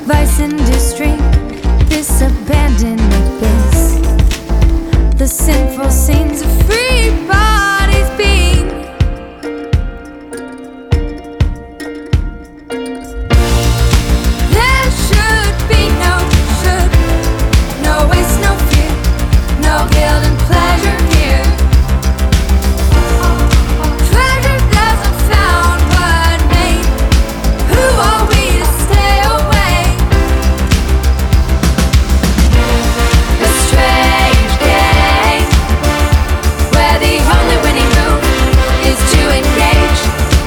vice industry, this abandoned abyss, the sinful scenes of free bodies being. There should be no should, no waste, no fear, no guilt and pleasure here. Treasure doesn't found but made. Who are we to stay away? A strange game where the only winning move is to engage.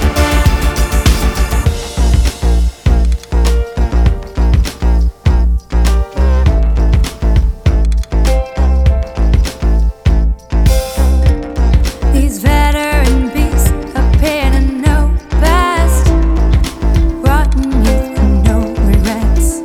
These veteran beasts appear to know best. Rotten youth and no regrets.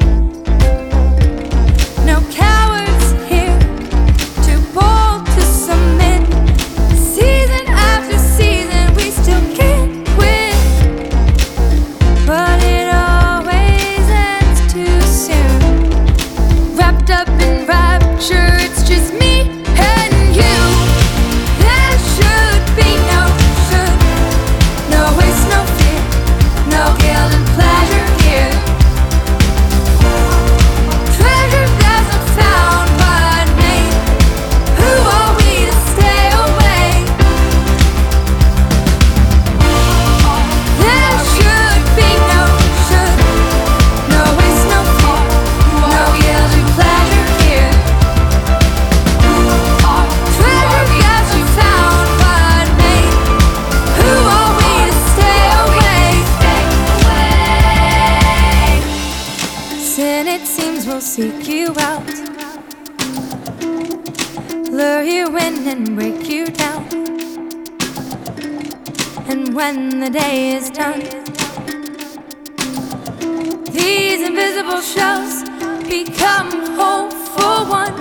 No cowards here, too bold to submit. Season after season we still can't win, but it always ends too soon. Wrapped up in rapture, it's just me and you. There should be no should, no waste, no fear, no guilt and pleasure here. Treasure doesn't found but made. Who are we to stay away? There should be no should, no waste, no fear, no guilt and pleasure here. Treasure doesn't found but made. Who are we to stay away? Sin, it seems, will seek you out, lure you in and break you down. And when the day is done, these invisible shells become hopeful ones.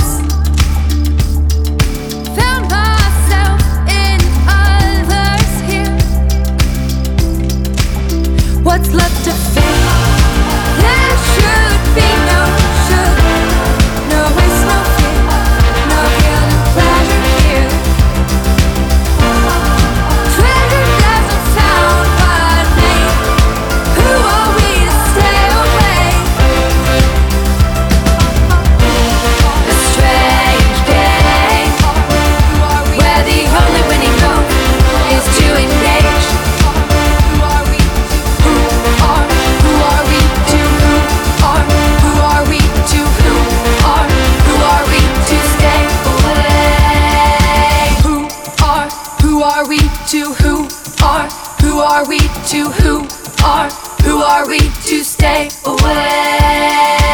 Found myself in others here. What's left to fear? There should be no should, no waste, no fear, no guilt and pleasure here. Treasure doesn't found but made. Who are we to stay away? A strange game where the only winning move is to engage. Who are we to who are we to who are we to who are we to stay away? Who are we to who are we to who are we to stay away?